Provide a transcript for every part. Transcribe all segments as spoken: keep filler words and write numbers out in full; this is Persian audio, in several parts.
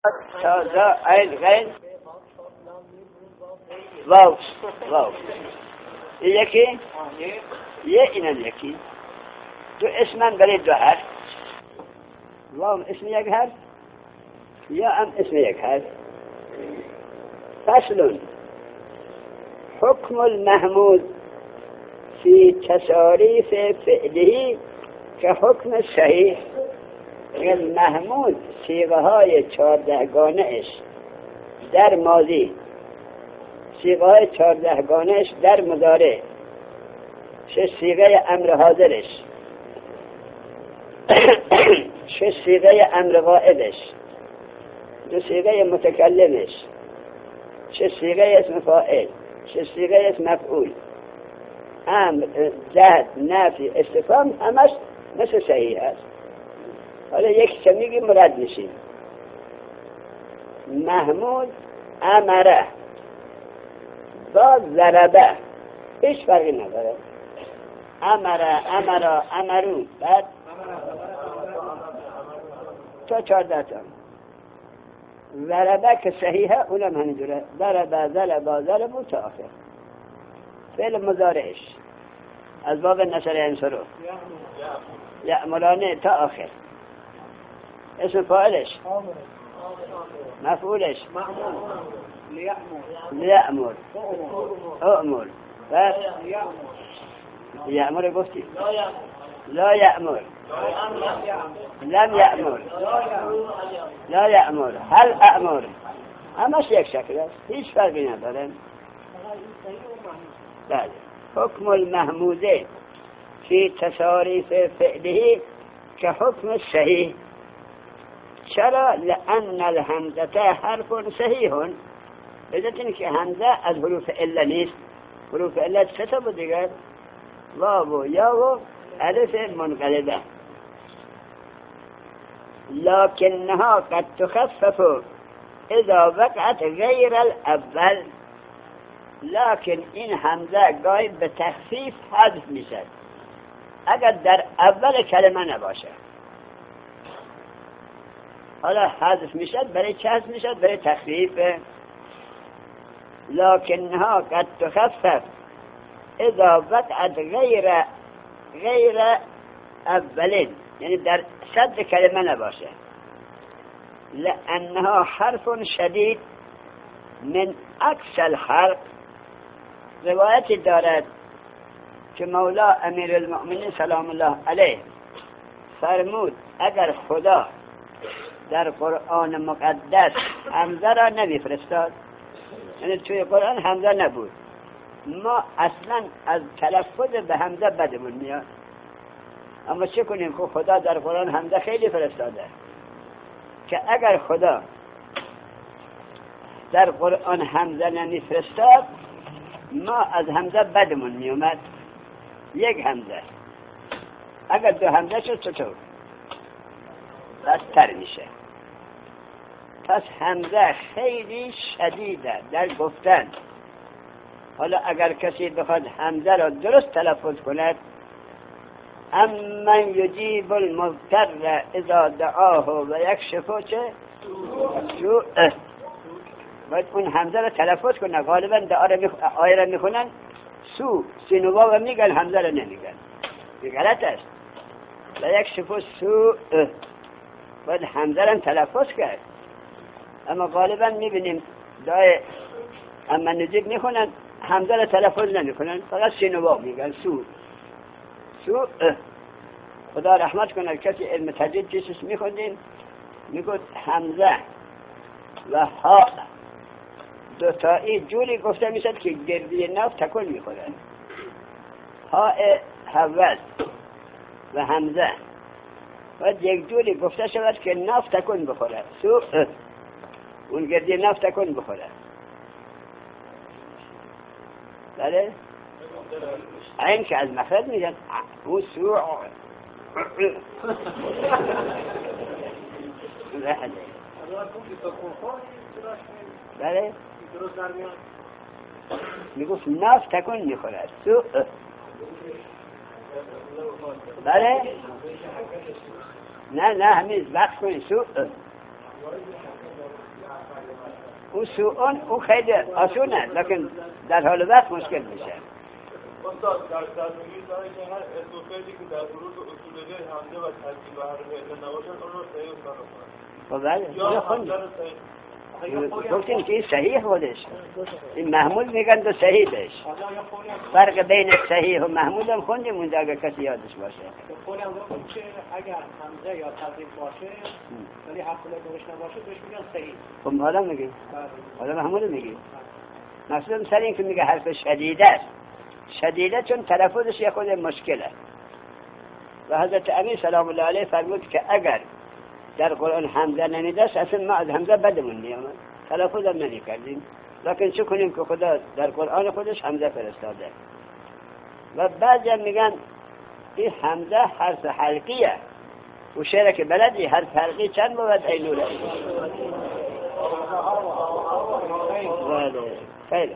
تا عین غین واو واو یکی یه اینم یکی دو اسمن برای دو حرف واو اسم یک حرف یا هم اسم یک حرف. فصل حکم المحمود فی تصاریف فعله که حکم صحیح. محمود صیغه های چهاردهگانه‌اش در ماضی، صیغه های چهاردهگانه‌اش در مضارع، چه صیغه امر حاضرش، چه صیغه امر غائبش، دو صیغه متکلمش، چه صیغه اسم فاعل، چه صیغه اسم مفعول، امر، زد، نفی، استفهام، همش مثل صحیح است. حالا یک چمیگی مرد میشیم. محمود امره با ضربه هیچ فرقی نداره. امره، امرا، امرو، بعد تا چهارده تا. ضربه که صحیحه اونم همینجوره. ضربه، ضربه، ضربه تا آخر. فعل مضارعش از باب نشر انصرف یأمرانه تا آخر. اسم فاعلش مفعولش لیأمر، اؤمر، بس یأمر گفتی لا یأمر، لم یأمر، لا یأمر، هل أأمر، همش یک شکل است، هیچ فرقی نداره. بله. حکم المحموده فی تصاریف فعله که حکم صحیح. چرا؟ لأن الهمزه حرف صحیح. بدت این که همزه از حروف عله نیست. حروف عله سه تا بود دیگر، واو و یا و الف منقلبه. لكنها قد تخفف اذا وقعت غیر الاول. لكن این همزه گاهی به تخفیف حذف میشد اگر در اول کلمه نباشه. حالا حذف میشد برای چه حذف میشد؟ برای تخفیف. لكنها قد تخفف اذا وقعت غیر غیر اولین، یعنی در صد کلمه نباشه. لأنها حرف شدید من عکس الحرف. روایتی دارد که مولا امیر المؤمنین سلام الله علیه فرمود اگر خدا در قرآن مقدس حمزه را نمیفرستاد، یعنی توی قرآن حمزه نبود، ما اصلا از تلفظ به حمزه بدمون میاد. اما چه کنیم که خدا در قرآن حمزه خیلی فرستاده که اگر خدا در قرآن حمزه نمیفرستاد ما از حمزه بدمون میومد. یک حمزه اگر دو حمزه شد چطور؟ بدتر میشه. پس حمزه خیلی شدیده در گفتن. حالا اگر کسی بخواد حمزه را درست تلفظ کند، امن یجیب المضطر اذا دعاه و یکشف چه سوءه، باید اون حمزه را تلفظ کنه. غالبا دعا را میخ... آیه را میخونن سو سینووا و میگن حمزه را نمیگن، این غلط است. و یکشف سوءه باید حمزه را تلفظ کرد. اما غالبا میبینیم دعای اما نجیب میخونن حمزه را تلفظ نمیکنن، فقط سینووا میگن سو سو. خدا رحمت کنه کسی علم تجوید چیزش میخوندیم میگود حمزه و ها دوتایی جوری گفته میشد که گردی ناف تکون میخوره. ها حوض و حمزه باید یک جوری گفته شود که ناف تکون بخوره. سو اون گردی ناف تکون بخوره. بله؟ این که از مخرج میگن او سو بله؟ میگفت ناف تکون میخورد سو. بله؟ نه نه همیز وقت کنی سو او سوءون او خیلی آسونه لکن در حال وقت مشکل میشه. استاد در تصویر داره که هر اتفاقی که در ورود اصولی حمله و ترکیب و حرکت نباشد اون رو صحیح کنه. خب بله یا خوندیم گفتیم که این صحیح خودش این محمول میگن تو صحیح بش. فرق بین صحیح و محمول هم خوندیم اونجا اگر کسی یادش باشه. خودم گفتم که اگر حمزه یا ترکیب باشه ولی حمله درش نباشه بهش میگن صحیح. خب حالا میگیم حالا محمول میگیم مثلا سر این که میگه حرف شدیده است شدیده چون تلفظش یه خود مشکله و حضرت امیر سلام الله علیه فرمود که اگر در قرآن حمزه نمیداشت اصلا ما از حمزه بدمون نیامد تلفظ هم نمی کردیم لکن چه کنیم که خدا در قرآن خودش حمزه فرستاده و بعضی هم میگن این حمزه حرف حلقیه و شعر که بلدی حرف حلقی چند بود ایلوله خیلی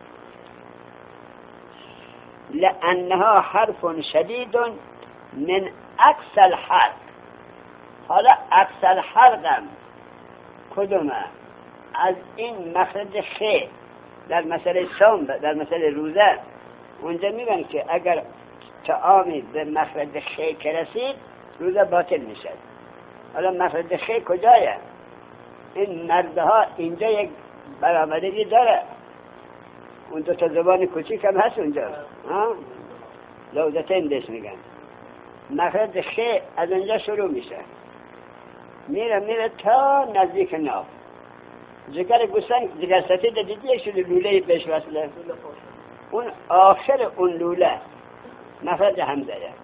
لأنها حرف شدید من اقصى الحلق. حالا اقصى الحلق هم کدومه؟ از این مخرج خ در مسئله صوم در مسئله روزه اونجا میگن که اگر طعامی به مخرج خ که رسید روزه باطل میشه. حالا مخرج خ کجایه؟ این مردها اینجا یک برآمدگی داره اون دو تا زبان کوچیک هم هست اونجا لوزتین بهش میگن مخرج خ از اونجا شروع میشه میره میره تا نزدیک ناف جگر گوسفند جگر سفید دیدی یک شده لوله بهش وصله اون آخر اون لوله مخرج حمزه یه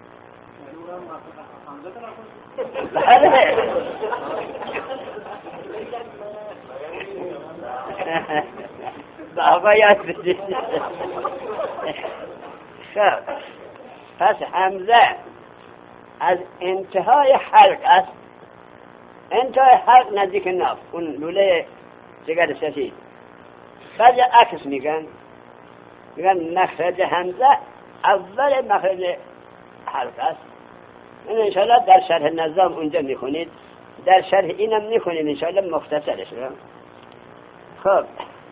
بله بابا یاد بدید خب پس حمزه از انتهای حلق است انتهای حلق نزدیک ناف اون لوله جگر سفید بعد عکس میگن میگن مخرج حمزه اول مخرج حلق است این انشاءالله در شرح نظام اونجا میخونید در شرح اینم میخونید انشاءالله مختصرش رو خب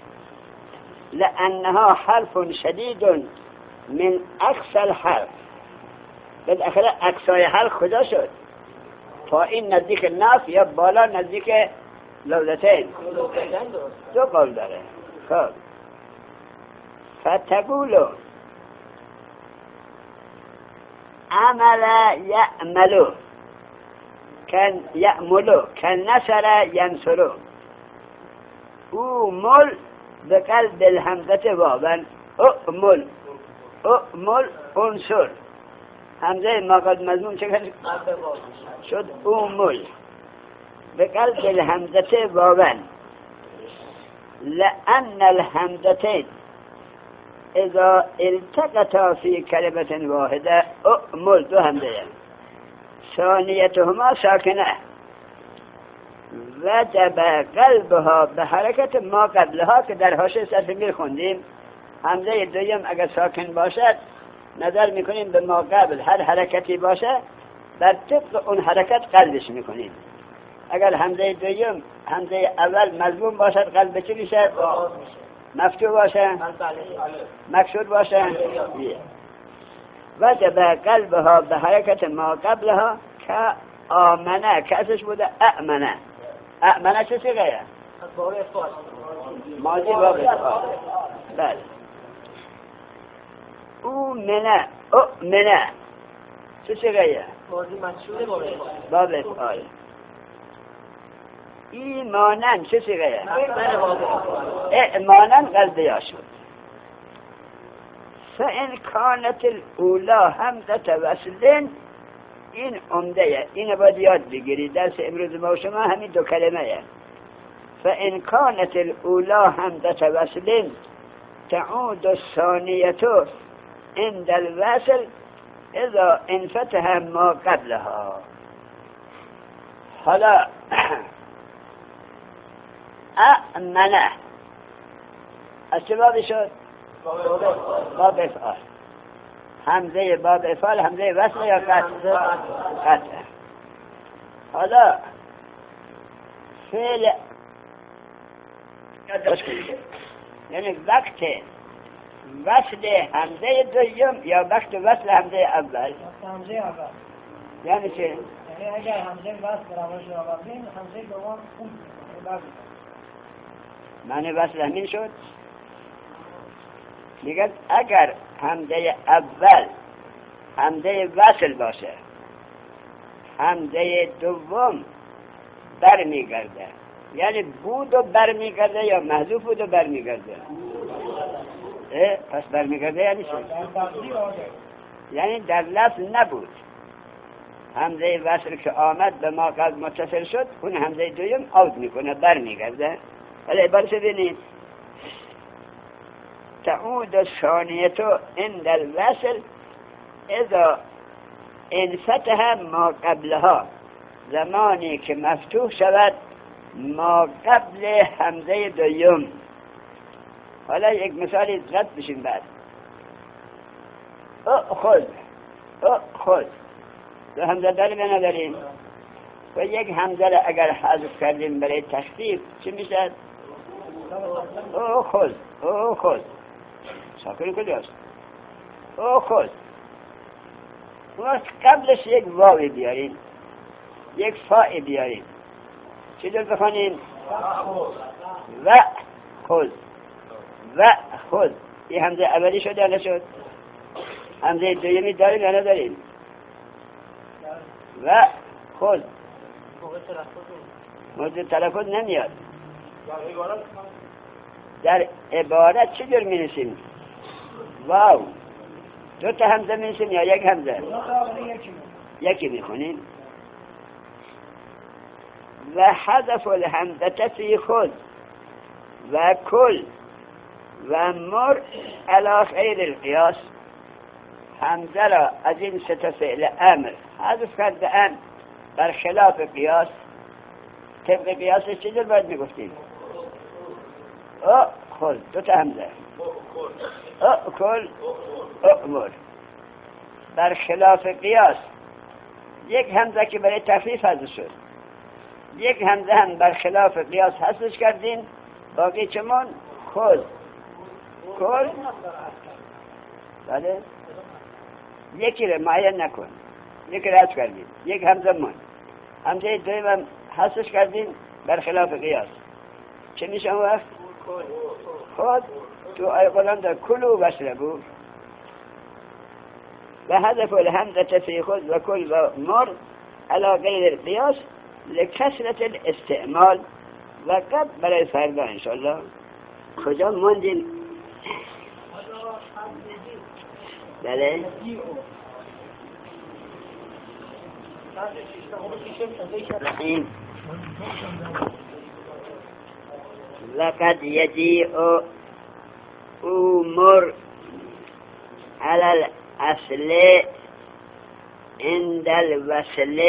لأنها حرف شدید من اقصى الحلق بالاخره اقصای حلق کجا شد؟ پایین نزدیک ناف یا بالا نزدیک لوزتین دو قول داره خب فتقولو عمل یعملو کن یعملو کن نصر ینصرو او مل به قلب الحمزت وابن اعمل اعمل انصر حمزه ما قد مضمون چه شد اعمل به قلب الحمزت وابن لأن الحمزتين اذا التقطا في كلمة واحدة اعمل دو حمزه ثانيتهما ساکنه وجب قلبها به حرکت ما قبلها که در حاشیه صرف میر خوندیم حمزه دویم اگر ساکن باشد نظر میکنیم به ما قبل هر حرکتی باشه بر طبق اون حرکت قلبش میکنیم اگر حمزه دویم حمزه اول مضموم باشد قلب چی میشه؟ مفتوح باشه مکسور باشه وجب قلبها به حرکت ما قبلها که آمنه کسش بوده اعمنه اعمنه چه سیغه؟ ماضی باب افعال بله او منه او منه چه سیغه؟ باب افعال ایمانن چه سیغه؟ ایمانن قلب یا شد فإن كانت الاولا همزه وصل این عمده این باید یاد بگیرید درس امروز ما و شما همین دو کلمه فإن كانت الاولا همزه وصل تعود الثانیه عند الوصل اذا انفتح ما قبلها حالا أأمنه از چه بابی شد؟ باب افعال همزه باب افعال همزه وصل یا قطع؟ قطع حالا فعل یادداشت کنید. یعنی وقت وصل همزه دوم یا وقت وصل همزه اول. همزه اول. یعنی چه؟ یعنی اگر همزه وصل روش آوردیم همزه دوم خوب بگید. معنی وصل همین شد. میگن اگر همزه اول همزه وصل باشه، همزه دوم برمیگرده. یعنی بود و برمیگرده یا محذوف بود و برمیگرده. پس برمیگرده یعنی چه؟ یعنی در لفظ نبود. همزه وصل که آمد به ما قبل متصل شد، اون همزه دوم عود میکنه، برمیگرده. ولی عبارت ببینید، تعود الثانیة عند الوصل اذا انفتح ما قبلها، زمانی که مفتوح شود ما قبل همزه دوم. حالا یک مثالی رد بشیم بعد. اخذ اخذ دو همزه داریم یا نداریم؟ و یک همزه اگر حذف کردیم برای تخفیف چی میشه؟ اخذ اخذ ساکن کجاست؟ اخذ. وقت قبلش یک واوی بیاریم، یک فا'i بیاریم، چی دل بخوانیم؟ و خذ و خذ. این همزه اولی شد یا نشد؟ همزه دومی داریم یا نداریم؟ و خذ. موضوع تلفظ نمیاد. در عبارت چی جور می نسیم؟ واو. دو تا همزه می نسیم یا یک همزه؟ یکی می خونیم. و حذف الحمزة فی خذ و کل و مر علی غیر القیاس. حمزه را از این سه تا فعل امر حذف کرده‌اند بر خلاف قیاس. طبق قیاس چی جور باید میگفتیم؟ او خذ دو تا همزه، او کل او مر. بر خلاف قیاس یک همزه که برای تخفیف حذف شد، یک همزه هم بر خلاف قیاس حذفش کردیم، باقی چمون خذ کل. بله یکی رو معین نکن، یکی رو حذف کردیم، یک همزه من، همزه دویم هم حذفش کردیم بر خلاف قیاس. چه میشه اون وقت؟ خود تو آیه قرآن در کلو واشربو. و حذف الحمزة فی خذ و کل و مر علی غیر القیاس لکثرت الاستعمال. و قد برای فردا انشاءالله کجا موندیم؟ بله رحیم. لقد يجيء أمر على الأصل عند الوصل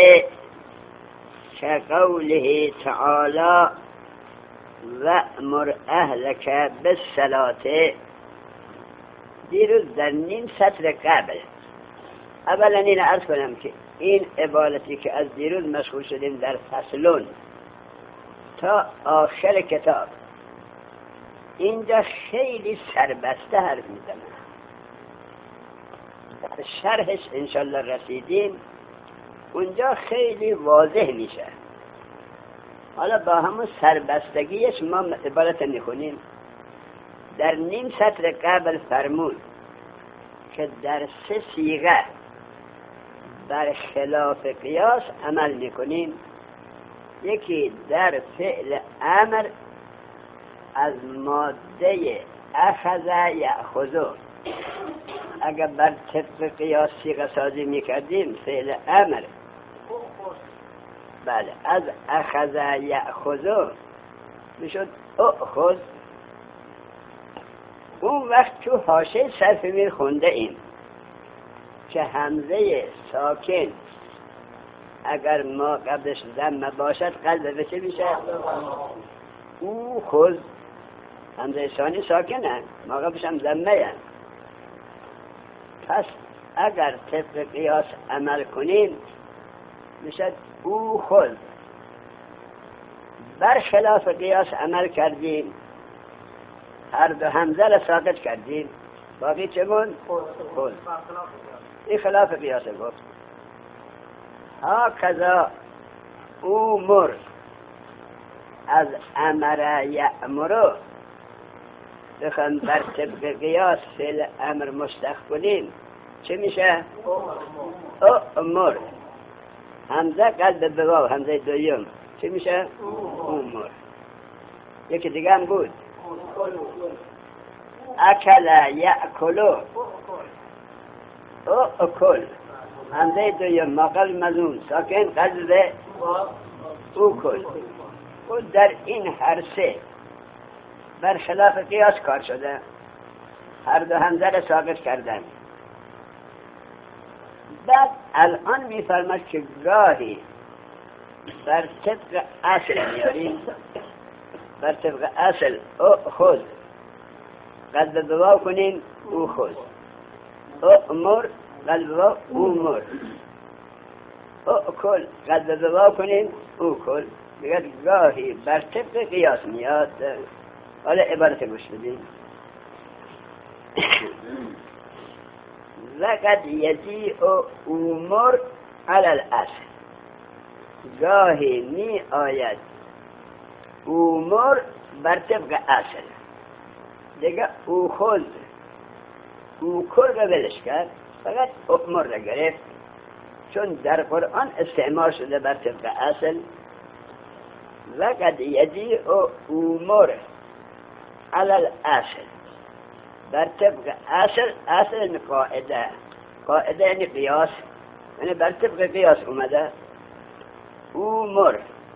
كقوله تعالى وأمر أهلك بالصلاة. دیروز در نیم سطر قبل اولا این عرض کنم که این عبارتی که از دیروز مشغول شدیم در فصلون تا آخر کتاب اینجا خیلی سربسته حرف میزنه. در شرحش انشالله رسیدیم، اونجا خیلی واضح میشه. حالا با همون سربستگیش ما عبارت میخونیم. در نیم سطر قبل فرمود که در سه صیغه بر خلاف قیاس عمل میکنیم. یکی در فعل امر از ماده اخذ یأخذ، اگر بر طبق قیاس صیغه سازی میکردیم فعل امر بله از اخذ یأخذ میشد اخذ. اون وقت تو حاشیه صرف میر خونده ایم که همزه ساکن اگر ما قبلش ضمه باشد قلب به چه میشه؟ او خذ. همزه ثانی ساکنه، ما قبلش هم ضمه هم. پس اگر طبق قیاس عمل کنیم میشد او خذ. بر خلاف قیاس عمل کردیم، هر دو همزه را ساقط کردیم، باقی چه بود؟ خود. این خلاف قیاس گفت. ها کذا امور از امر یأمر بخوام بر طبق قیاس فعل امر مشتق کنیم چه میشه؟ امر. همزه قلب به واو، همزه دویم چه میشه؟ امور. یکی دیگه هم بود اکل یأکلو او اکل، همزه دویم ما قلب مضمون ساکن قلب او کل. و در این هر سه بر خلاف قیاس کار شده، هر دو همزه را ساقط کردن. بعد الان میفرماد که گاهی بر طبق اصل میاریم، بر طبق اصل او خود قلب بواو کنیم او خود، او امور قلب بواو او مر، او کل قلب بواو کنیم او کل. دیگر گاهی بر طبق قیاس میاد. حالا عبارت گوش بدیم. وقد یجیء امور علی الاصل، گاهی می آید امور بر طبق اصل. دیگه او خود او کل را ولش کرد، فقط امور را گرفت، چون در قرآن استعمال شده بر طبق اصل. وقد یجیء امور علی الاصل، بر طبق اصل. اصل قاعده، قاعده یعنی قیاس، یعنی بر طبق قیاس اومده. امور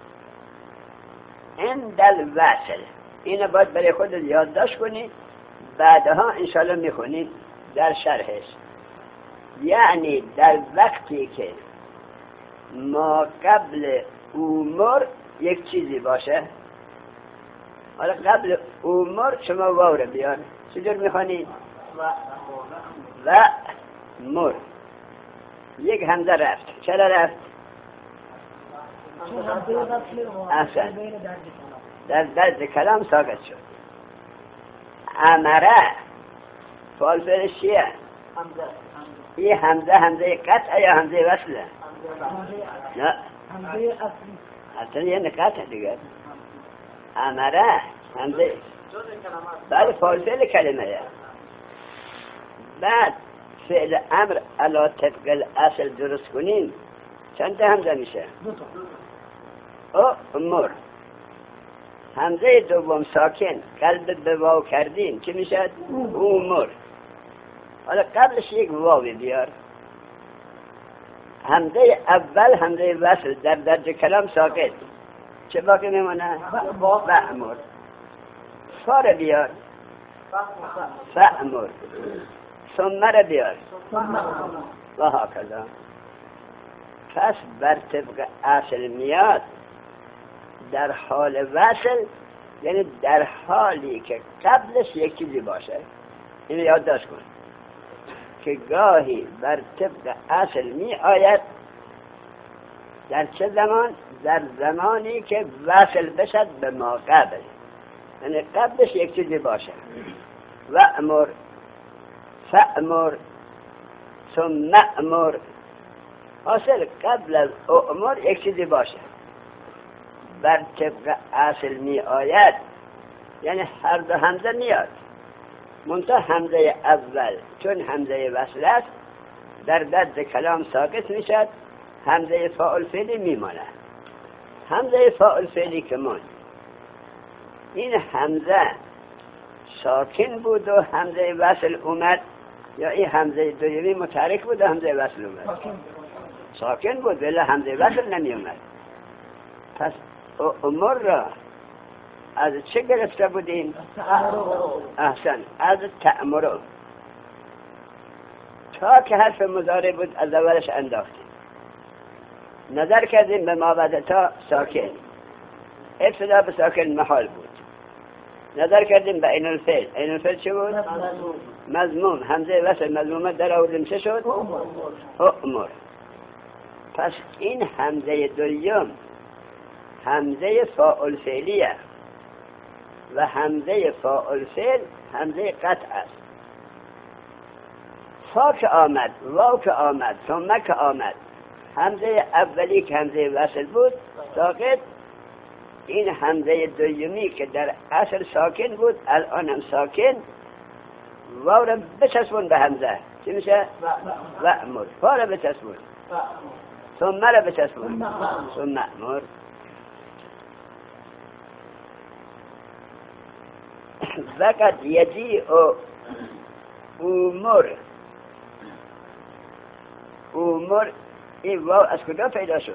عند الوصل، اینو باید برای خود یادداشت کنید، بعدها انشاءالله میخونید در شرحش. یعنی در وقتی که ما قبل امور یک چیزی باشه. حالا قبل امور شما واو رو بیار، چجور میخوانید؟ و مر. یک همزه رفت. چرا رفت؟ احسن، در درد کلام ساقط شد. امره فعل فعلش چیه؟ این همزه همزه قطع یا همزه وصله؟ نه، همزه اصلی. اصلا یه قطع دیگر. امره همزه بعد فعل فعل کلمه. بعد فعل امر علا طبق الاصل درست کنیم چند تا همزه میشه؟ او امور. همزه دوم ساکن قلب به واو کردیم چی میشه؟ امور. حالا قبلش یک واوی بیار. همزه اول همزه وصل در درج کلام ساکن، چه باقی میمونه؟ فأمر. فار بیار. فأمر. ثم را بیار. و هاکذا. پس بر طبق اصل میاد در حال وصل، یعنی در حالی که قبلش یک چیزی باشه. اینو یادداشت کن که گاهی بر طبق اصل می آید. در چه زمان؟ در زمانی که وصل بشد به ما قبل، یعنی قبلش یک چیزی باشه. و امر، فأمر، ثم امر. حاصل قبل از امر یک چیزی باشه بر طبق اصل می آید، یعنی هر دو همزه میاد. منتها همزه اول چون همزه وصل است در درد کلام ساکت میشد، همزه فاعل فعلی میماند. همزه فاعل فعلی که ماند، این همزه ساکن بود و همزه وصل اومد، یا این همزه دویمی متحرک بود و همزه وصل اومد؟ ساکن بود ولی همزه وصل نمی اومد. پس امور را از چه گرفته بودیم؟ احسن، از تأمرو. تا که حرف مضارع بود از اولش انداختیم، نظر کردیم به ما بعد تا ساکن، ابتدا به ساکن محال بود. نظر کردیم به عین الفعل. عین الفعل چه بود؟ مضموم. همزه وصل مضمومه در آوردیم چه شد؟ امور. پس این همزه دویم همزه فاعل فعلیه و همزه فاعل فعل همزه قطع است. فا که آمد، واو که آمد، ثم که آمد، همزه اولی که همزه وصل بود ساکت. این همزه دومی که در اصل ساکن بود الان هم ساکن. واو را بچسبون به همزه چی میشه؟ وأمر. فا را بچسبون، ثم را بچسبون، ثم أمر. وقد یجیء امور. امور این واو از کجا پیدا شد؟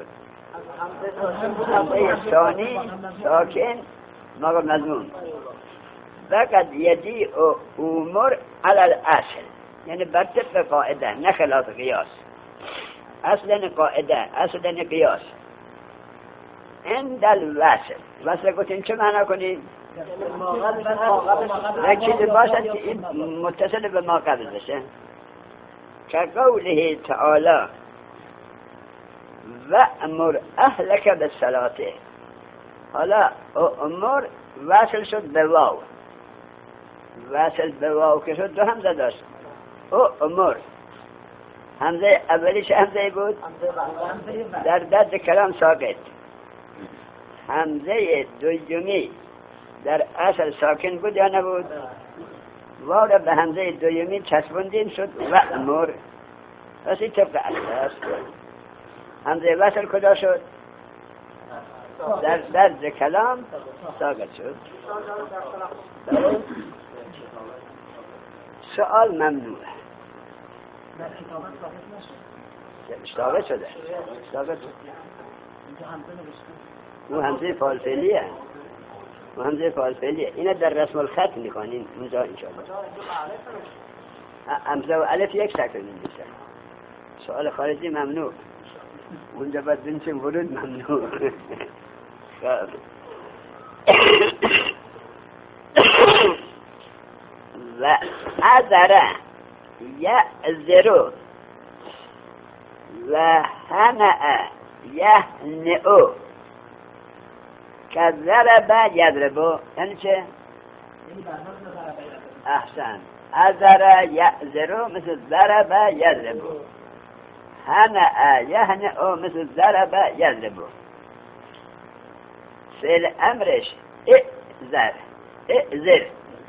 همزه ثانی ساکن مگر مضمون. وقد یجیء امور علی الاصل، یعنی بر طبق قاعده نه خلاف قیاس. اصلا قاعده، اصلا قیاس. عند الوصل. وصل گفتیم چه معنا کنیم؟ یک چیزی باشد که این متصل به ما قبل بشه، که قوله تعالی وأمر اهلک بالصلاة. حالا امر وصل شد به واو، وصل به واو که شد دو همزه داشت. او امر همزه اولیش همزه بود در درد کلام ساکت. همزه دومی در اصل ساکن بود یا نبود؟ واو را به همزه دومی چسبوندیم شد وأمر. پس این طبق اصل است. همزه وصل کجا شد؟ در درد کلام ساکت شد. سؤال ممنوع. اشتاقه شده اشتاقه شده او همزه فاعل فعلیه، او همزه فاعل فعلیه. اینا در رسم الخط میکنین اونجا انشاءالله. همزه و الف یک شکل میشه. سؤال خارجی ممنوع. اونجا باید بنشیم ورود ممنوع. و عذره یعذرو و هنأ یهنئو که ضرب یضربو. یعنی چه؟ احسن. عذره یعذرو مثل ضرب یضربو. هنأ یهنئو مثل ضرب یضربو. فعل امرش اعذر، اعذر،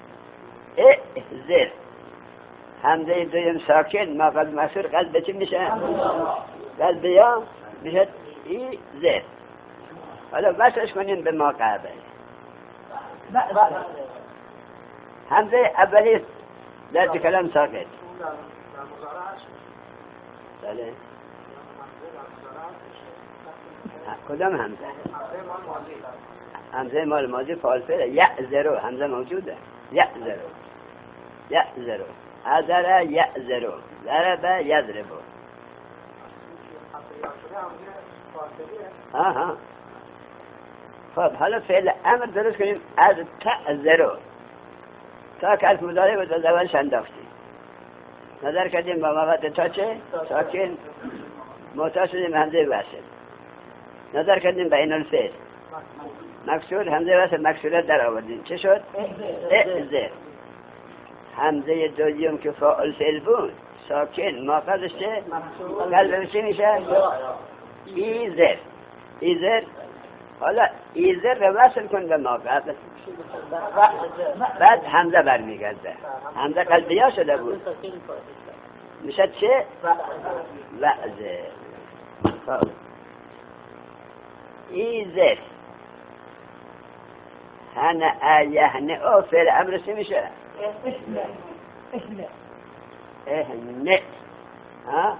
اعذر. همزه دویم ساکن ما قلب مکسور قلب چی میشه؟ قلب یا میشه ای زر. حالا وصلش کنیم به ما قبل. همزه اولی در کلام ساکت. بله. کدام همزه؟ همزه مال ماضی فاعل فعل. یعذرو همزه موجوده. یعذرو، یعذرو. عذر یعذرو، ضرب یضربو. آها. خب حالا فعل امر درست کنیم. از تعذرو تا کلف مضارع بود از اولش انداختیم. نظر کردیم با موقت تا چه؟ ساکن معطا شدیم همزه وصل. نظر کردیم به این الفعل مکسور همزه وصل مکسورت در آوردیم. چه شد؟ اعذر. همزه دویم که فاعل فعل بود ساکن ما قبلش چه؟ قلب چی میشه؟ ایزر، ایزر. حالا ایزر رو وصل کن به ما قبل، بعد همزه برمیگرده. همزه قلبیا شده بود میشه چه؟ وعزر. ایزر هنأ یهنئو فعل امر چی میشه؟ اهنئ. ها؟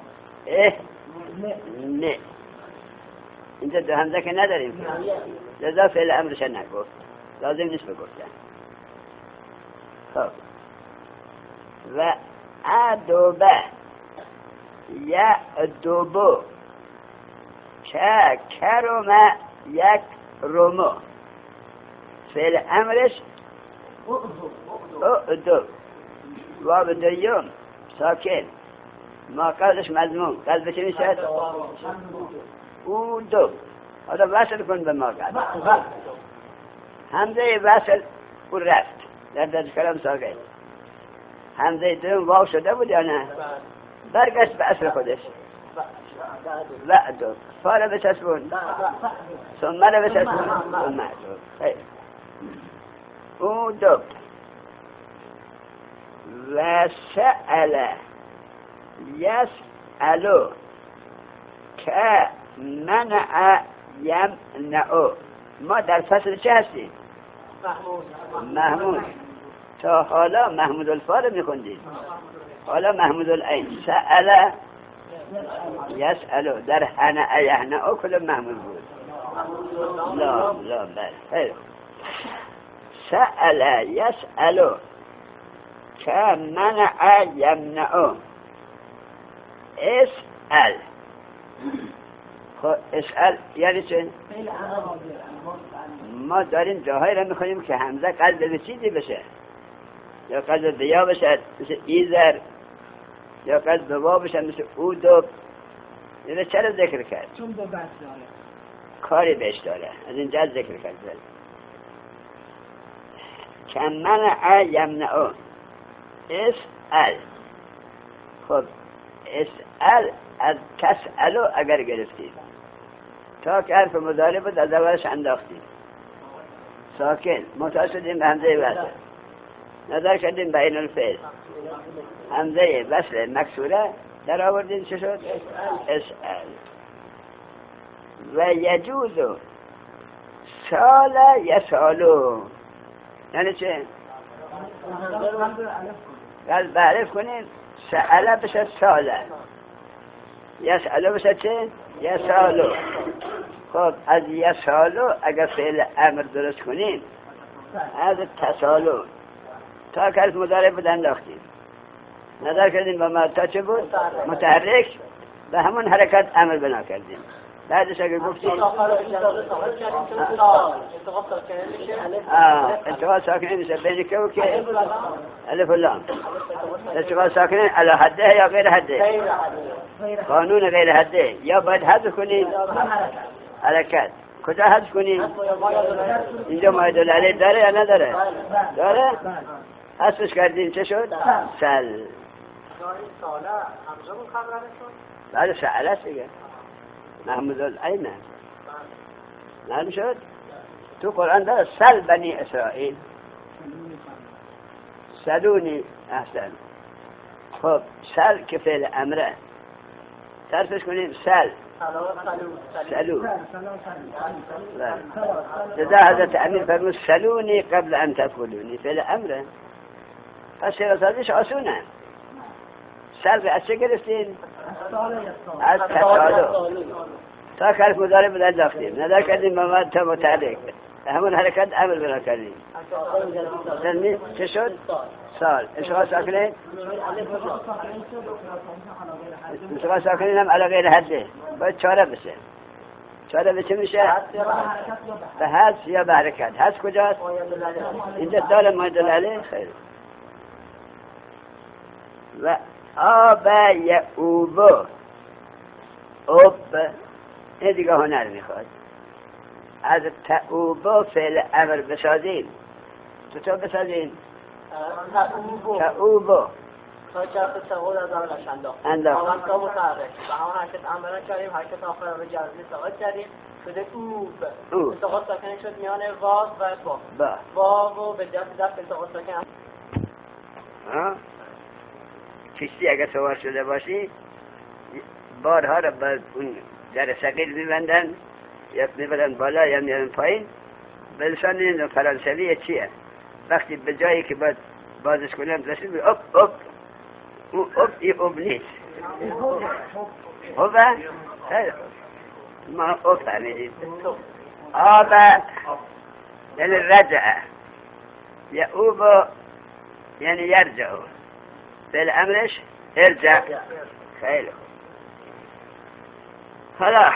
اهنئ. اینجا دو همزه که نداریم، لذا فعل امرش نگفت، لازم نیست بگفتن. خب و ادوبه یعدوبو که کرمه یک رومو. فعل امرش اعدو. واو دویم ساکن ما قبلش مضمون قلب چه میشه؟ او دو. حالا وصل کن به ما بعد. همزه وصل او رفت در در کلام ساقه. همزه دوم واو شده بود یا نه؟ برگشت به اصل خودش. وعدو فاره بچسبون ثم رو بچسبون ثم خیر او دو و سأل یسألو که منع یمنعو. ما در فصل چه هستیم؟ محمود. تا حالا محمود الفا رو میخوندیم، حالا محمود العین. سأل یسألو در هنع یهنعو کل محمود بود. لا لا بله خیر. سأل یسألو که منع یمنعو. اسأل. خب اسأل یعنی چه؟ ما داریم جاهایی را میخونیم که همزه قلب به چیزی بشه، یا قلب به یا بشه مثل ایزر، یا قلب به وا بشه مثل اودو. اینه چرا ذکر کرد؟ چون دو بس داره، کاری بهش داره، از اینجا ذکر کرد. که منع یمنعو. اسأل. خب اسأل از تسألو اگر گرفتیم تا که حرف مضارع بود از اولش انداختیم ساکن متصلیم به همزه وصل، نظر کردیم بین الفعل همزه وصل مکسوره در آوردیم چه شد؟ اسأل. و یجوزو سال یسالو یعنی چه؟ قلب بعرف کنیم. سأله بشه ساله، یسالو بشه چه؟ یسالو. خب از یسالو اگر فعل امر درست کنیم از تسالو تا که از مضارع بود انداختیم، نظر کردیم با ما تا چه بود؟ متحرک، به همون حرکت امر بنا کردیم. بعدش اگر گفتیم انتقال ساکنه میشه بین که و که الف و لام. انتقال ساکنه علی حده یا غیر حده؟ قانون غیر حده. یا باید حذف کنیم حرکت. کجا حذف کنیم؟ اینجا ماید العلیه داره یا نداره؟ داره؟ حذفش کردیم چه شد؟ سل. بعد سأل است دیگه. محمود العین نرم شد. تو قرآن داره سل بنی اسرائیل، سلونی. احسن. خب سل که فعل امره، صرفش کنیم سل سلو. جزا حضرت امیر فرمود سلونی قبل ان تقولونی، فعل امره. پس شراسازیش آسونه. سل از چه گرفتیم؟ از تسالو تا که حرف مضارع بود انداختیم، نظر کردیم با ما تا متعلق همون حرکت عمل بنا کردیم. سلمی چه شد؟ سال. اشغال ساکنه اشغال ساکنه هم علی غیر حده، باید چاره بشه. چاره به چه میشه؟ به حذف یا به حرکت. حذف کجاست؟ اینجا داره ماید العلیه. خیر. و آب یعوبو. اوب این دیگه هنر میخواد. از تعوبو فعل امر بسازیم. چطور بسازیم؟ تعوبو تا جرف تقول از اولش انداخت انداخت آمد تا متحرک و همون حرکت امرا کردیم، حرکت آخر رو جرزی ساقط کردیم، شده اوب. التقاط ساکنه شد میان واو و با واو به دست دست التقاط ساکنه. کشتی اگر سوار شده باشی بارها رو با اون در ثقیل میبندن، یا میبرن بالا یا میبرن پایین. به لسان این فرانسوی چیه؟ وقتی به جایی که باید بازش کنم رسید اپ اپ اون اپ ای اپ نیست. خوبه؟ خیلی خوب. ما اپ فهمیدید. آبه یعنی رجعه، یعوبه یعنی یرجعه. فعل امرش ارجع. خیلی خوب. حالا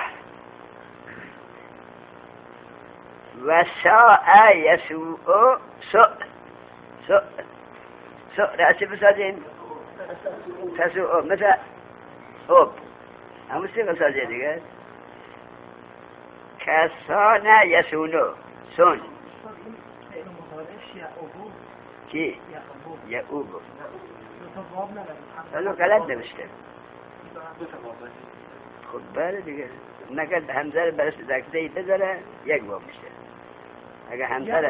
و ساء یسوء سوء سوء سوء رأسی بسازیم تسوء مثل اوب همون سیغه سازی دیگه. کسان یسونو سون کی؟ یا او بود حالا غلط نوشته. خب بله دیگه نکرد همزه رو برست دکتهی بذاره یک باب میشه. اگه همزه رو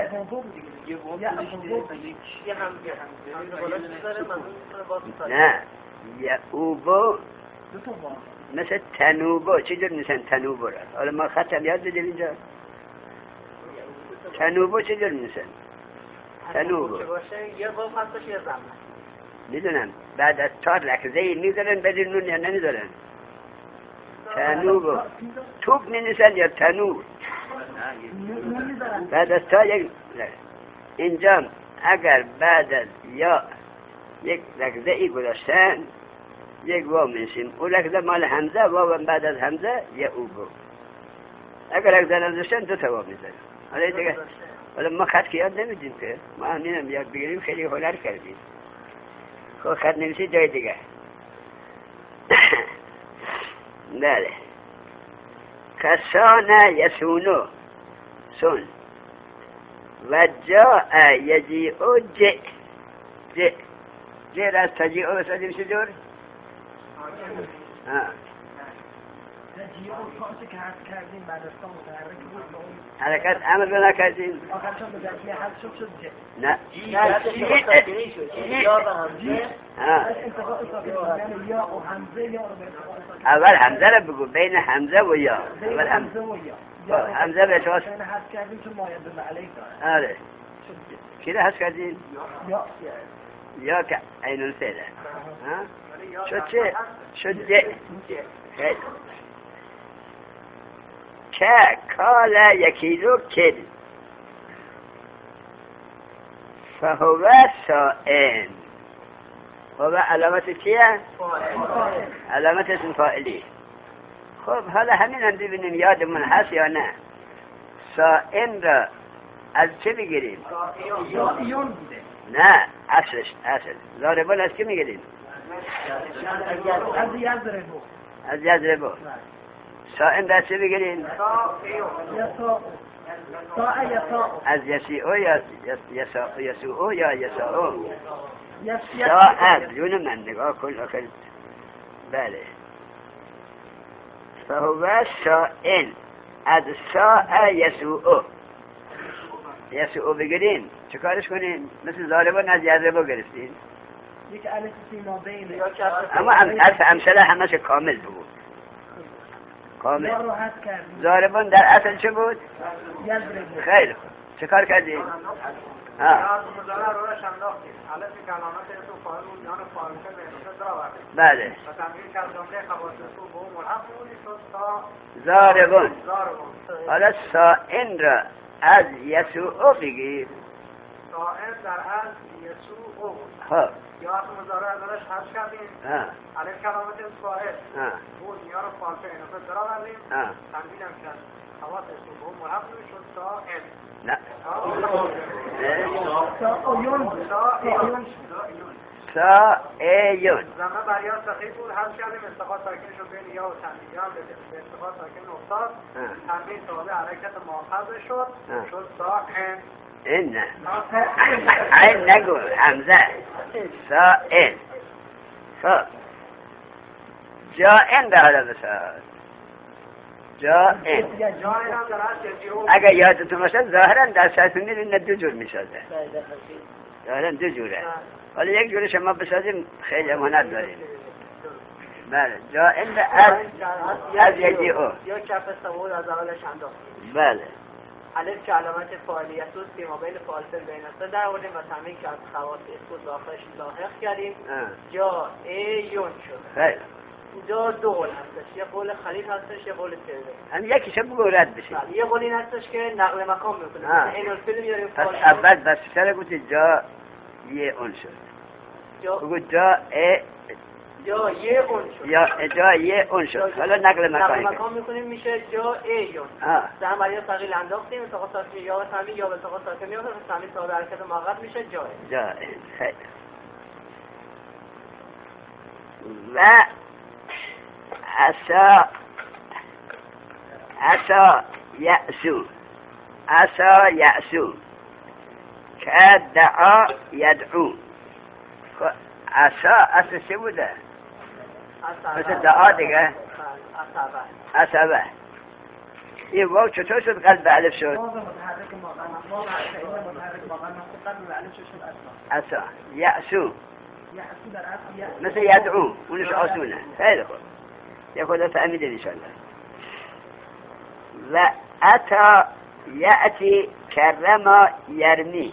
نه یا او بود مثل تنوبو. چی جور نیستن تنوبو را؟ حالا ما خطم یاد بدیم اینجا. تنوبو چی جور نیستن؟ تنوبو یه باب هستش یه زمن میدونم بعد از چهار لحظه میذارن بدین نون یا نمیذارن. تنوبو توب نمیسن یا تنوب بعد از تا یک اینجا اگر بعد از یا یک لحظه ای گذاشتن یک واو میشیم. اون لحظه مال حمزه واو بعد از حمزه یا او بود. اگر لحظه نذاشتن دو تا واو میذارن. حالا دیگه حالا ما خط که یاد نمیدیم که ما همینم یاد بگیریم خیلی هنر کردیم. خب خط نویسی جای دیگه. بله کسان یسونو سون و جاء یجیعو ج ج ج را از تجیعو بسازیم چجور؟ یجیعو کاسی که حرف کردیم بعد از تا متحرک بود حرکت عمل رو نکردیم آخرشان به جزمی حرف شد شد ج نه یا و حمزه یا رو به اول حمزه رو بگو بین حمزه و یا اول حمزه و یا حمزه به اتواس حرف کردیم چون ماید به علیک داره آره کی رو حس کردیم؟ یا یا که عین الفعله شد چه؟ شد ج خیلی که کال یکیلو کل فهو سائن و علامت چیه؟ علامت اسم فاعلی. خب حالا همین هم ببینیم یادمون هست یا نه. سائن را از چه بگیریم؟ نه اصلش اصل ضاربان از که میگیریم؟ از یزربو از یزربو. سائن را چه بگیریم؟ از یسیعو یا یسوعو یا یساعو. ساعت جون من نگاه کن آخر. بله فهو سائن از ساعت یسوعو یسوعو بگیریم چه کارش کنیم؟ مثل ضاربان از یزربو گرفتیم. یک الف سیما بینه اما الف امثله همش کامل بود. کامل ضاربان در اصل چه بود؟ خیلی خوب چه کار کردیم؟ بله ضاربان. حالا سائن را از یسوع بگیر. سائن در از یسوع ها یا اصل مزاره ازش حرف کردیم علیه کلامت فاعل بود یا رو فالفه اینو درا بردیم تنبیلم کرد حواس اسم به اون ملحق نمیشون سائن نه سائیون سائیون زمه بریا صحیح بود حرف کردیم استقاط ساکنش رو بین یا و تنبیل هم به استقاط ساکن افتاد تنبیل تابع حرکت ماخذ شد شد سائن این نه این نگو حمزه سائن خب جائن را حالا بسار جائن اگر یادتون باشه ظاهرا در سطح میرین دو جور میسازه ظاهرا دو جوره حالا یک جور شما بسازیم خیلی امانت داریم. بله جائن از از یکی او یا کف سمود از اولش انداخت. بله الف که علامت فاعلیت است که ما بین فاصل بین است در آوردیم و تمرین که از خواص اسم داخلش لاحق کردیم جا ایون شد. خیلی اینجا دو قول هستش، یه قول خلیل هستش یه قول سوم. هم یکیش بگو رد بشه. یه قول این هستش که نقل مکان میکنه. این الفیل میاریم پس اول بس سر گفتی جا یه اون شد. جا بگو جا ای جا یه اون شد. یا جا یه اون شد. حالا نقل مکان نقل مکان میکنیم میشه جا ایون. زن برای ثقیل انداختیم ساقط ساکن یا به تامین یا به ساقط ساکن یا به تامین تابع حرکت موقت میشه جا. جا خیلی و عسا عسا یأسو عسا یأسو که دعا یدعو. عسا اصل چه بوده؟ مثل دعا دیگه. عصبه. این واو چطور شد قلب الف شد؟ عسا یأسو مثل یدعو اونش آسونه. خیلی خوب یه خدا فهمیده انشالله. و اتا یأتی کرما یرمی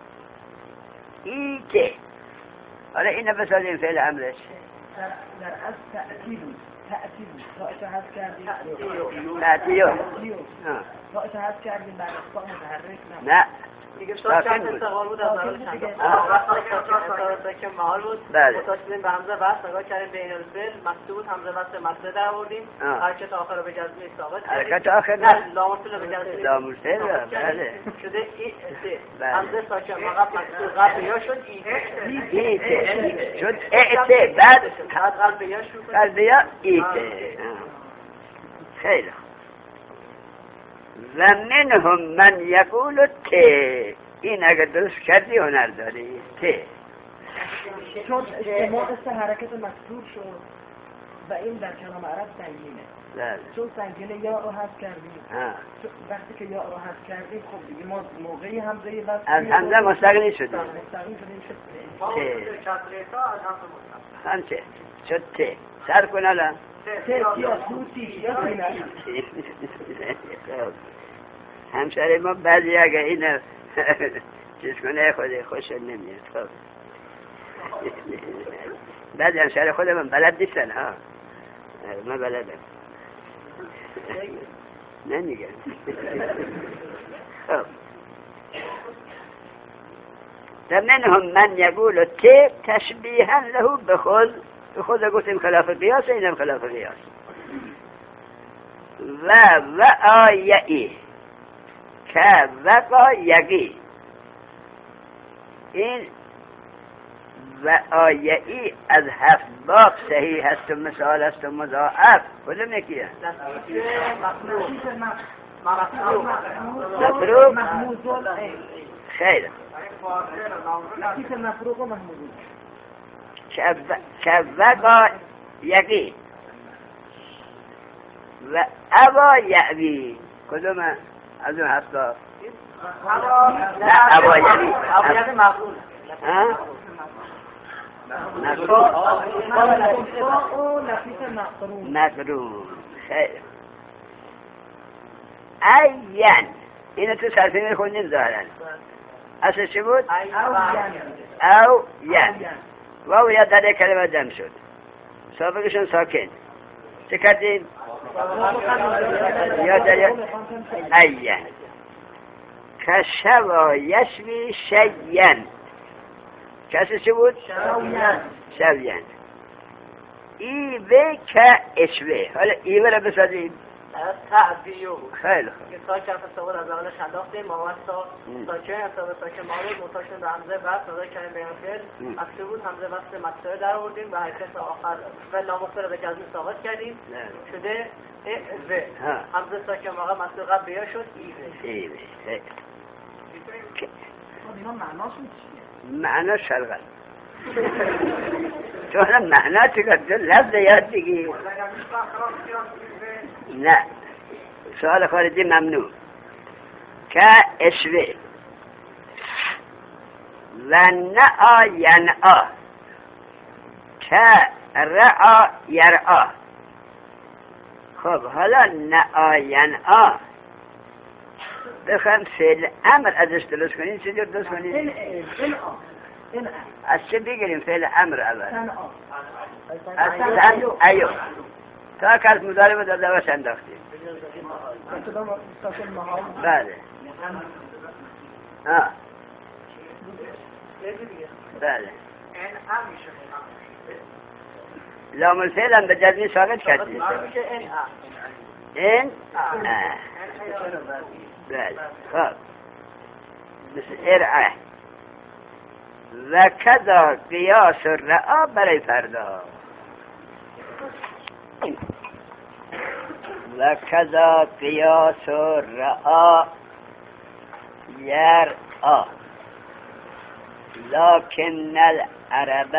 ایته. حالا اینو بسازیم فعل امرش. در از تأتیب تأتیب تاعت هست کردیم تأتیو تاعت هست کردیم بعد اصطاق متحرک نه دیگه شاید چند استقال بود از نظر چند وقتی که محال بود متصلیم به همزه وصل نگاه کردیم بین الفعل مکتوب بود همزه وصل مصدر در آوردیم حرکت آخر رو به جزمی ثابت کردیم. حرکت آخر نه لامرسل رو به جزمی لامرسل بله شده ای همزه ساکن فقط مکتوب قبل یا شد ایته شد ایته بعد قلب یا شد قلب یا ایته. خیلی و منهم من یقول ته. این اگر درست کردی هنر داری ته چون اجتماع سه حرکت مکسور شد و این در کلام عرب سنگینه بله. چون سنگینه یا رو حذف کردیم وقتی که یا رو حذف کردیم خب دیگه ما موقعی همزه وصل از همزه مستقلی شدیم مستقیم شدیم شد ته همچه شد ته سر کن الان ته یا توتی یا سینه همشاره ما بعضی اگه این چیز کنه خود خوش نمیاد. خب بعضی همشاره خود من بلد نیستن ها من بلدم نمیگم. خب منهم من یقول ته تشبیها له بخود خود گفتیم خلاف قیاس اینم خلاف قیاس. و و آیئی که وقا یقی این و آیئی از هفت باب صحیح هست و مثال هست و مضاعف کدوم یکیه؟ مفروق خیلی که وقا یقی و ابا یعبی کدومه از اون هفت باب؟ نه ابا یعبی ابا یعبی مفروض مقرون. خیلی این اینو تو صرفی میخوندیم ظاهرا اصل چی بود؟ او ین واو یا در کلمه جمع شد سابقشون ساکن چه کردیم؟ یا در این که شوا یشوی شین کسی چه بود؟ شوین ایوه که اشوه. حالا ایوه را بسازیم تعبیو خیلی خوب که ساکن فستقود از اولش انداختیم ماوستا ساکن اصابه ساکن مالود متاشن به همزه وصل نظر کنیم بین فعل اکسه بود همزه وصل مکسره در آوردیم و حرکت آخر فعل لامخبر به جزمی ثابت کردیم شده ایوه همزه ساکن موقع مکسر قبل بیا شد ایوه ایوه خیلی اینا معناشون چیه؟ معنا شرقل چون معنا چه کرد لفظ یاد دیگی نه سؤال خارجی ممنوع که اشوه و نعا ینعا که رعا یرعا. خب حالا نعا ینعا بخوام فعل امر ازش درست کنیم چجور درست کنیم؟ از چه بگیریم فعل امر اول؟ از سن ایو تا کس مداربه در دوش انداختیم بله آه بله لام الفعل هم به جزمی ثابت کردیم این آه بله خب مثل ارعه و کذا قیاس رعا برای فردا. و کذا قیاس و رعا یرعا لكن العرب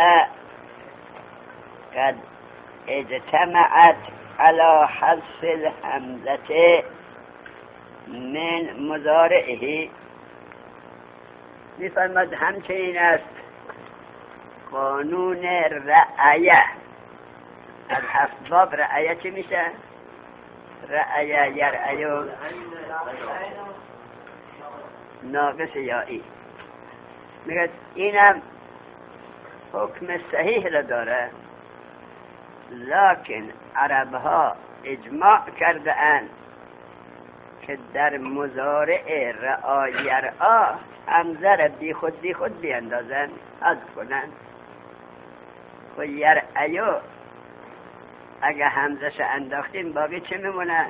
قد اجتمعت على حذف الحمزة من مضارعه. می‌فرماید همچنین است قانون رعایه. از هفت باب رعایه چی میشه؟ رعایه یرعیو ناقص یائی. میگه اینم حکم صحیح را داره، لکن عرب ها اجماع کرده اند که در مضارع رعا یرعا همزه را بی خود بی خود بیاندازن، حذف کنن. و یرعیو اگه همزه شا انداختیم باقی چه میمونه؟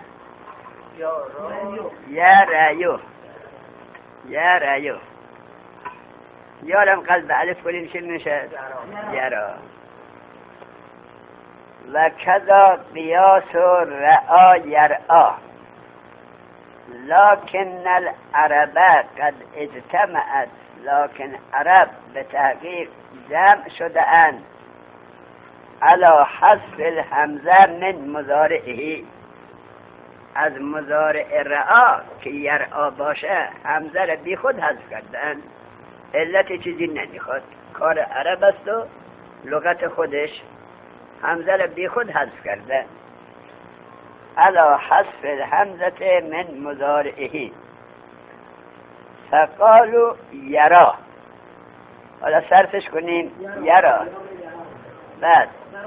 یرعیو یرعیو یارم قلب الف کنیم چه میشه؟ یرا. و کذا قیاس و رعا یرعا لكن العرب قد اجتمعت، لكن عرب به تحقیق جمع شده اند على حذف الحمزه من مضارعه، از مضارع رعا که یرعا باشه همزه را بی خود حذف کردن. علت چیزی نمیخواد، کار عرب است و لغت خودش همزه را بی خود حذف کرده. على حذف الحمزه من مضارعه فقالوا یرا. حالا صرفش کنیم یرا. بعد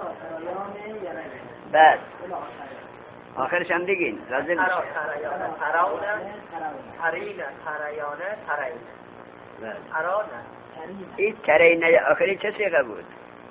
بعد آخرش هم بگین لازم میشه. این ترینه آخری چه سیغه بود؟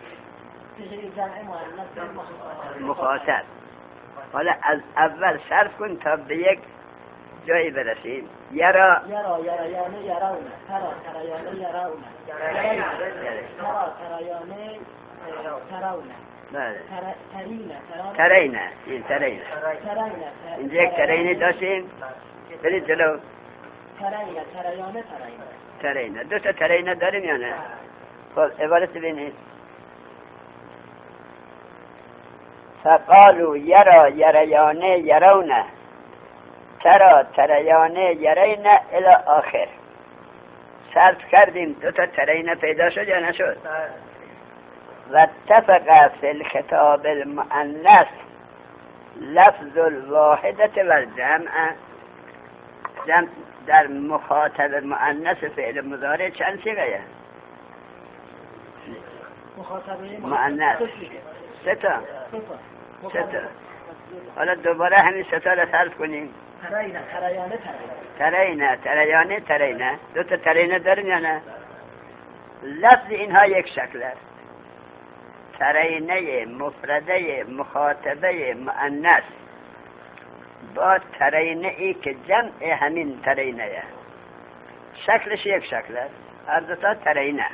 مخاطب. حالا از اول صرف کن تا به یک جایی برسیم. یرا یرا یرایانه یراونه ترا ترایانه یراونه ترا ترایانه تراونه بله ترینه ترینه این ترینه اینجا یک ترینه داشتیم. برید جلو. ترینه ترایانه ترینه ترینه دو تا ترینه داریم یا نه؟ خب عبارت ببینید. فقالوا یرا یریانه یرونه ترا تریانه یرینه الی آخر. صرف کردیم دو تا ترینه پیدا شد یا نشد؟ و اتفق فی الخطاب المؤنث لفظ الواحدت و الجمع. جمع در مخاطب مؤنث فعل مضارع چند صیغه؟ مؤنث سه تا. سه تا. حالا دوباره همین سه تا را صرف کنیم. ترینه تریانه ترینه تریانه ترینه دو تا ترینه داریم یا نه؟ لفظ اینها یک شکل است. ترینه مفرده مخاطبه مؤنث با ترینه ای که جمع همین ترینه، شکلش یک شکل است. هر دو تا ترینه.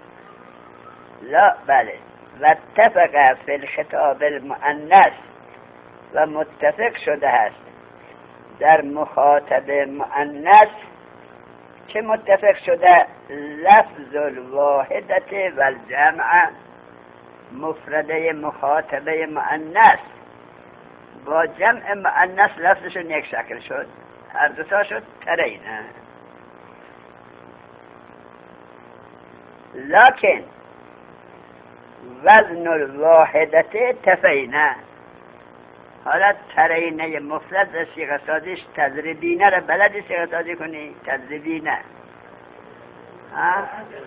لا بله. و اتفق فی الخطاب المؤنث و متفق شده است در مخاطب مؤنث که متفق شده لفظ الواحدت و الجمع، مفرده مخاطبه مؤنث با جمع مؤنث لفظشون یک شکل شد، هر دوتا شد ترینه. لکن وزن الواحدت تفینه. حالا ترینه مفرد صیغه سازیش تضریبینه را بلدی صیغه سازی کنی؟ تضریبینه ها؟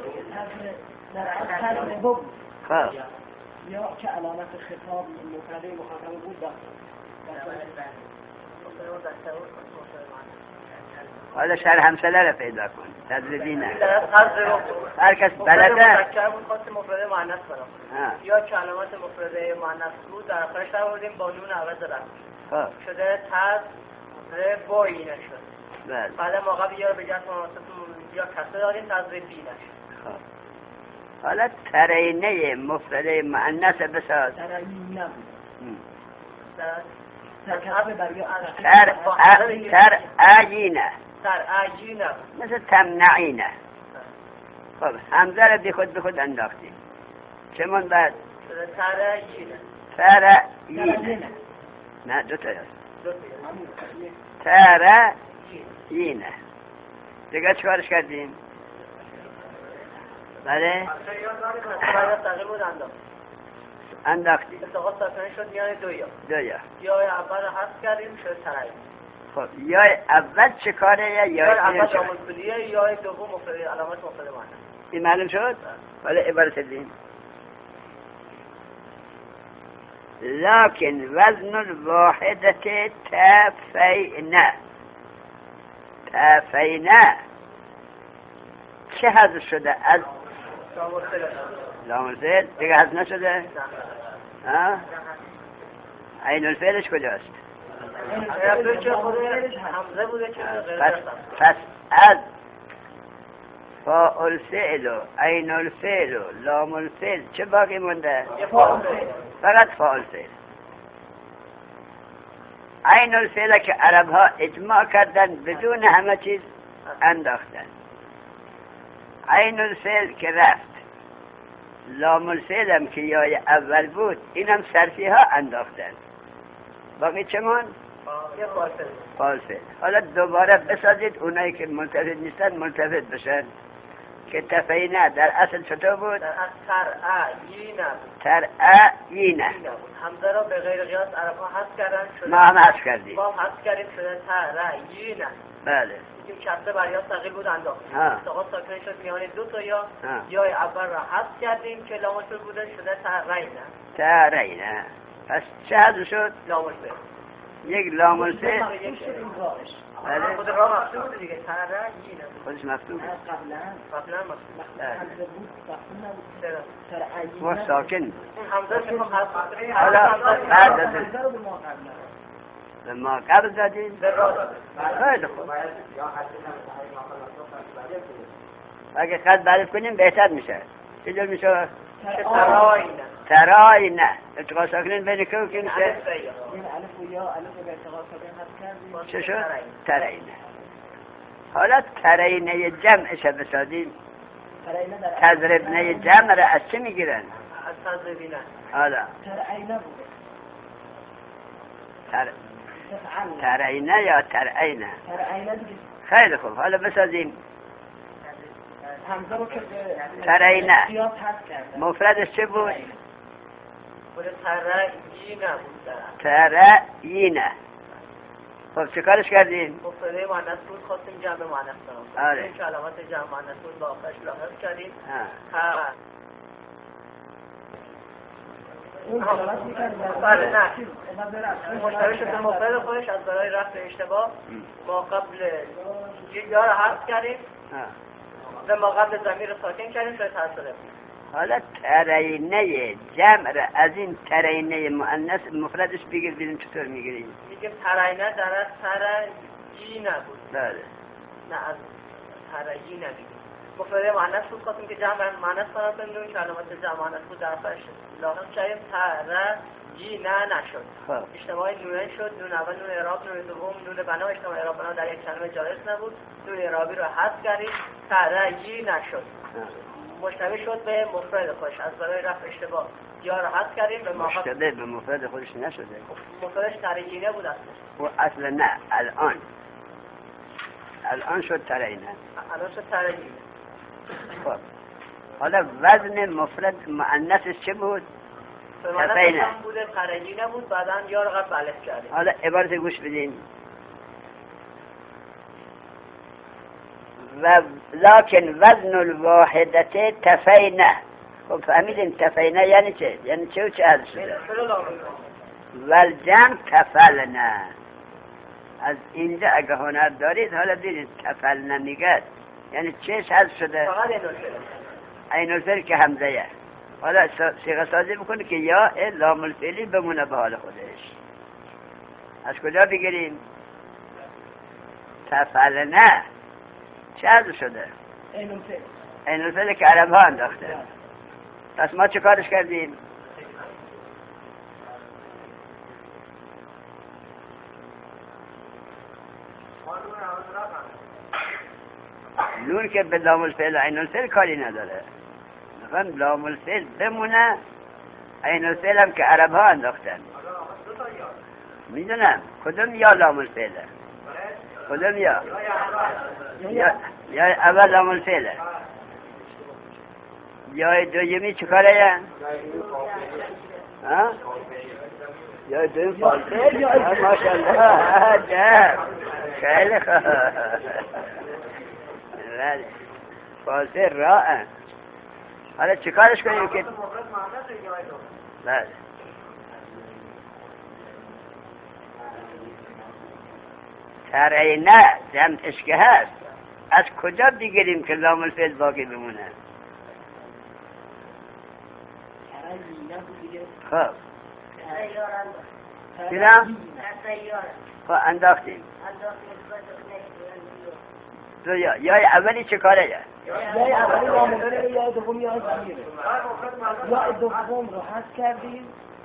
خب یا که علامت خطاب مفرده مخاطبه بود داشت. حالا شهر همسله را پیدا کن. تضریبینه هر کس بلده مفرده مؤنث کنم یا که علامت مفرده مؤنث بود در آخرش آوردیم با نون عوض رفت شده تضریبینه شد. بله. بعد موقع بیار به جهت مناسب یا کسر داریم تضریبینه شد. خب حالا ترینه مفرده مؤنث بساز. ترینه بود. تر تر عینه تر عینه مثل تمنعینه. خب همزه رو بی خود به خود انداختیم. چمون بعد تر عینه تر عینه نه دو تا هست تر عینه. دیگه چکارش کردیم؟ بله انداختیم. التقاط ساکنه شد میان دو یا دو یا یا اول حذف کردیم شد ترعین. خب یا اول چه کاره یا یا یا اول لام الکلیه یا دوم مفرد علامت مفرد مؤنث. این معلوم شد؟ ولی عبارت دیم لكن وزن الواحدة تفینه. تفینه چه حذف شده از لام الفعل؟ دیگه حذف نشده؟ ها؟ عین الفعلش کجاست؟ همزه بوده که پس پس از فاعل فعل و عین الفعل و لام الفعل چه باقی مونده؟ فقط فاعل فعل. عین الفعل که عرب ها اجماع کردن بدون همه چیز انداختن. عین الفعل که رفت، لام الفعل هم که یای اول بود اینم صرفی ها انداختن. باقی چمون؟ فاعل فعل. حالا دوباره بسازید اونایی که ملتفت نیستن ملتفت بشن که تفینه در اصل چطور بود؟ در اصل ترعینه بود. ترعینه. همزه را به غیر قیاس عرب ها حذف کردن شده. ما هم حذف کردیم. ما هم حذف کردیم شده ترعینه. بله. این کسره بر یا ثقیل بود انداخت. التقاط ساکنه شد میان دو تا یا یا اول را حذف کردیم که لام الفعل بوده شده ترعینه. ترعینه. پس چه حذف شد؟ لام الفعل. یک لام الفعل. بله. خود را مفتوح بود دیگه. ترعینه. خودش مفتوح بود. قبلا قبلا مفتوح بود. و ساکن بود. همزه شما حذف. حالا بعد از به ما قبل دادیم به را داده. خیلی خوب. اگه قد بعدش کنیم بهتر میشه. چه جور میشه؟ ترعینه. ترعینه. التقاط ساکنین بین که و که میشه؟ این الف و یا الف و به التقاط ساکنین حذف کردیم. چه شد؟ ترعینه. حالا ترعینه جمعش بسازیم. تضربنه جمع را از چه میگیرن؟ از تضربینه. حالا ترعینه بوده. تر... ترعینه یا ترعینه؟ ترعینه دیگه. خیلی خوب. حالا بسازیم همزه رو که ترعینه قیاس حذف کردن. مفردش چه بود؟ بود ترعینه بود. ترعینه. خب چه کارش کردیم؟ مفرده مؤنث بود خواستیم جمع مؤنث کنیم. آره. این که علامت جمع مؤنث بود با آخرش لاحظ کردیم. ها. اون علامت می‌کرد. بله نه. مشترک شده مفرد خودش از برای رفع اشتباه ما قبل یک یا را حذف کردیم. و ما قبل ضمیر ساکن کردیم شاید تاثیر. حالا ترعینه جمع را از این ترعینه مؤنث مفردش بگیر ببینیم چطور میگیریم. میگیم ترعینه در از ترعینه بود. بله. نه از ترعینه میگیم. مفرده مؤنث بود خواستیم که جمع مؤنث کنیم که علامت جمع مؤنث بود در فرش لاحظ کردیم ترعینه نشد. خب. اجتماع نونین شد. نون اول نون اعراب، نون دوم نون بنا. اجتماع اعراب بنا در یک کلمه جایز نبود. نون اعرابی رو حذف کردیم. ترعینه نشد. مشتبه شد به مفرد خودش از برای رفع اشتباه یا را حذف کردیم به مشتبه به مفرد خودش نشده. مفردش ترعینه بود اصلا. و اصلا نه الان الان شد ترعینه. الان شد ترعینه. خب حالا وزن مفرد مؤنثش چه بود؟ تفینه بوده. ترعینه بود بعدا یا را قبل الف کردیم. حالا عبارت گوش بدین. و لکن وزن الواحدته تفینه. خب فهمیدین تفینه یعنی چه؟ یعنی چه و چه حذف شده؟ والجمع تفلنه. از اینجا اگه هنر دارید حالا دیدید تفلنه میگه یعنی چهش حذف شده؟ فقط عین الفعل که همزه. حالا صیغه سازی بکنه که یا لام الفعلی بمونه به حال خودش. از کجا بگیریم؟ تفلنه چه حذف شده؟ عین الفعل. عین الفعل که عرب ها انداخته. پس ما چه کارش کردیم؟ نون که به لام الفعل عین الفعل کاری نداره. مثلا لام الفعل بمونه، عین الفعل هم که عرب ها انداختن. میدونم کدوم یا لام الفعله؟ کدوم یا؟ یا یا اول لام الفعله. یا دومی چیکاره یا؟ ها؟ یا دوم فالفعل؟ ماشاءالله جب خیلی خوب. بله فالفعل رائع. حالا چیکارش کنیم که بله ترعینه جمعش که هست، از کجا بگیریم که لام الفعل باقی بمونه؟ خب دیدم؟ خب انداختیم دو یا یا اولی چه کاره یا؟ یا اولی لام الفعل یا دومی یا زمیره. یا دوم رو حذف کردیم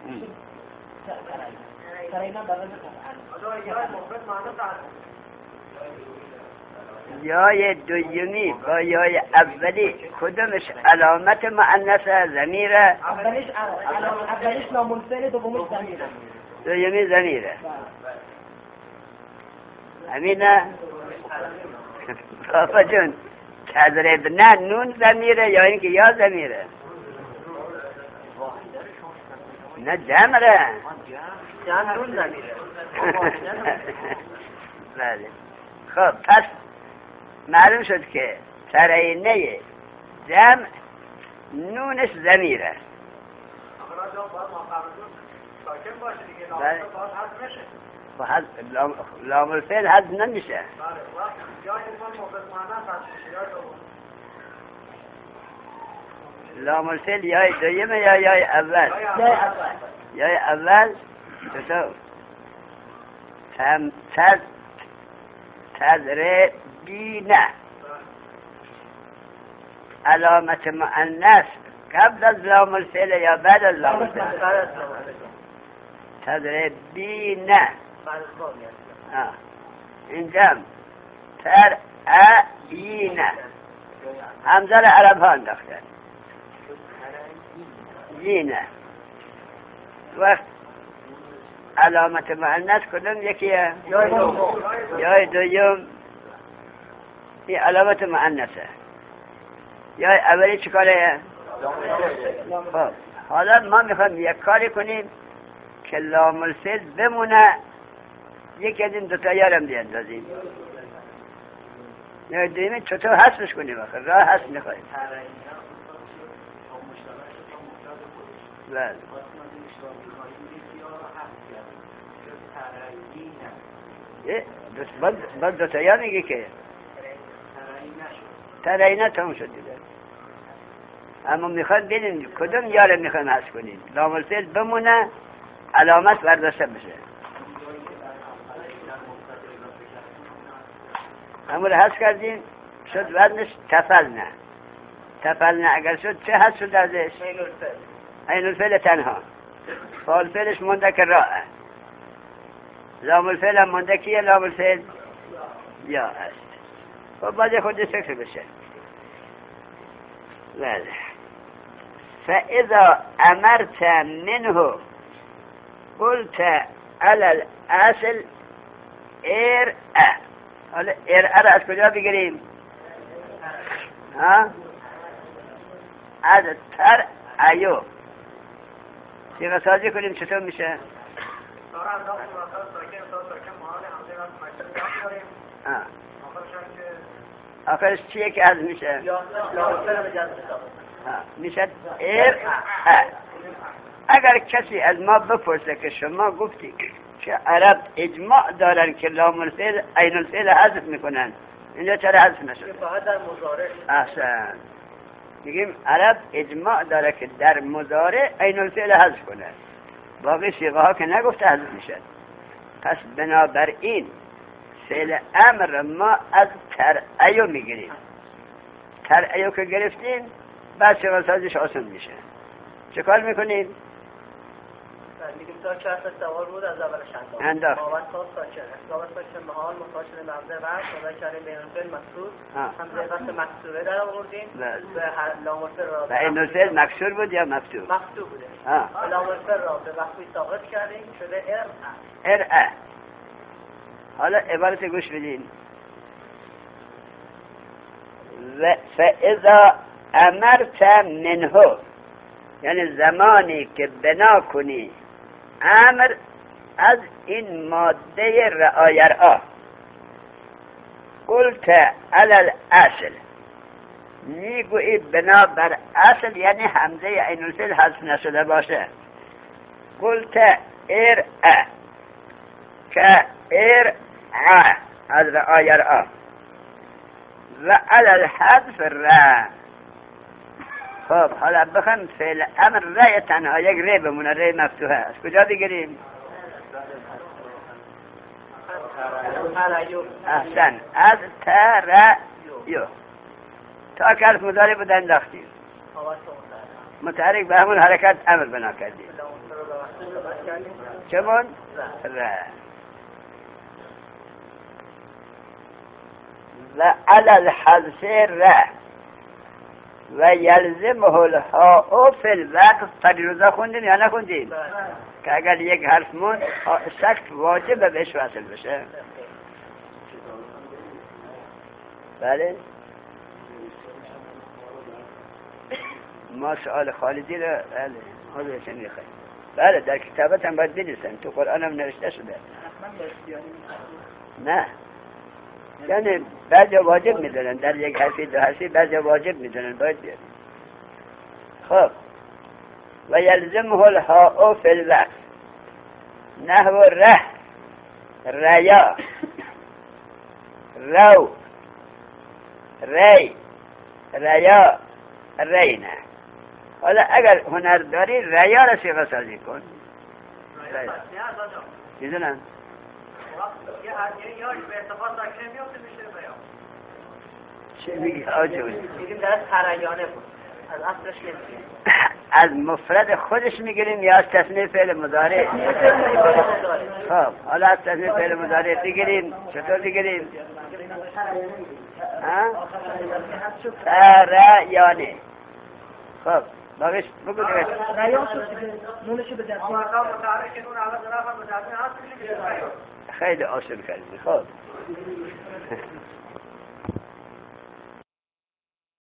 ترعینه بدل یای دومی با یای اولی کدومش علامت مؤنثه ضمیره؟ اولیش اولیش لام الفعل، دومیش ضمیره. دومی ضمیره. امینه بابا جون تضریب نه نون ضمیره یا اینکه یا ضمیره؟ نه جمره. جمع نون ضمیره. بله خب پس معلوم شد که ترعینه جمع نونش ضمیره. لام الفعل حذف نمیشه. لام الفعل یا دویمه یا یا اول؟ یا اول چطور؟ تم تز تضربینه علامت مؤنث قبل از لام الفعل یا بعد از لام الفعل؟ تضربینه اینجا ترعینه همزه را عرب ها انداختن یینه. وقت علامت مؤنث کدوم یکیه؟ یا دویم این علامت مؤنثه. یا اولی چی کاره؟ خب حالا ما میخوایم یک کاری کنیم که لام الفعل بمونه، یکی از این دوتا یارم بیندازیم. یا دویمی چطور حسبش کنیم؟ آخر راه حسب میخوایم. بله باید دوتا یا میگه که ترعینه تموم شد دیده. اما میخواد ببینیم کدوم یاره میخوایم حذف کنیم. لام الفعل بمونه، علامت برداشته بشه. همون رو حذف کردیم شد وزنش تفلنه. تفلنه اگر شد چه حذف شد ازش؟ عین الفعل تنها. فالفعلش مونده که راءه. لام الفعل هم مونده کیه؟ لام الفعل یا است. خب باید خود فکر بشه. بله فاذا امرت منه قلت على الاصل ارأ. حالا ارأ را از کجا بگیریم؟ ها؟ از ترعیو دیگه سازی کنیم چطور میشه؟ آخرش چیه که از میشه؟ میشه ار اگر کسی از ما بپرسه که شما گفتی که عرب اجماع دارن که لام الفعل عین الفعل حذف میکنن، اینجا چرا حذف نشد؟ فقط در مضارع. احسن. میگیم عرب اجماع داره که در مضارع عین الفعل حذف کنه، باقی صیغه ها که نگفته حذف میشه. پس بنابراین فعل امر ما از ترعیو میگیریم. ترعیو که گرفتیم بعد صیغه سازیش آسان میشه. چه کار میکنیم؟ میگیم تا چه اصلا سوال بود از اولش انداخت ماوت تا ساکن اسباب ساکن محال مخاطب مبدأ و صدا کریم بین فعل مقصود همزه وصل مکسوره در آوردیم به لامرفع را و این فعل مکسور بود یا مفتوح؟ مفتوح بوده لامرفع را به وقتی ثابت کردیم شده ار ار حالا عبارت گوش بدین و فاذا امرت منه، یعنی زمانی که بنا کنی امر از این ماده رعایرآ قلت علی الاصل، میگویی بنا بر اصل، یعنی همزه عین الفعل حذف نشده باشه. قلت ار ا که ار ا از رعایرآ و علی الحذف را. خب حالا بخوام فعل امر را تنها یک ری بمونه، ری مفتوحه. از کجا بگیریم؟ احسن، از ترایو. تا که حرف مضارع بود انداختیم، متحرک به همون حرکت امر بنا کردیم. چمون؟ را. و علی الحذف را و یلزمه الهاء فی الوقت. پریروزا خوندیم یا نخوندیم که اگر یک حرف موند سکت واجب بهش وصل بشه؟ بله. ما سؤال خالدی رو بله حاضرشن میخوایم. بله در کتابت هم باید بنویسن، تو قرآن هم نوشته شده. نه یعنی بعضی واجب میدونن، در یک حرفی دو حرفی بعضی واجب میدونن باید بیاد. خب و یلزمه الهاء فی الوقت نحو ره ریا رو ری ریا رینه. حالا اگر هنر داری ریا را صیغه سازی کن. میدونن چه میگی آجوز؟ میگیم در تریانه بود، از اصلش نمیگیم. از مفرد خودش میگیریم یا از تصنیف فعل مضارع؟ خب حالا از تصنیف فعل مضارع بگیریم. چطور بگیریم؟ تریانه. خب باقیش بگو دیگه. ریان شد دیگه، نونشو به دست خیلی آسون کردی. خب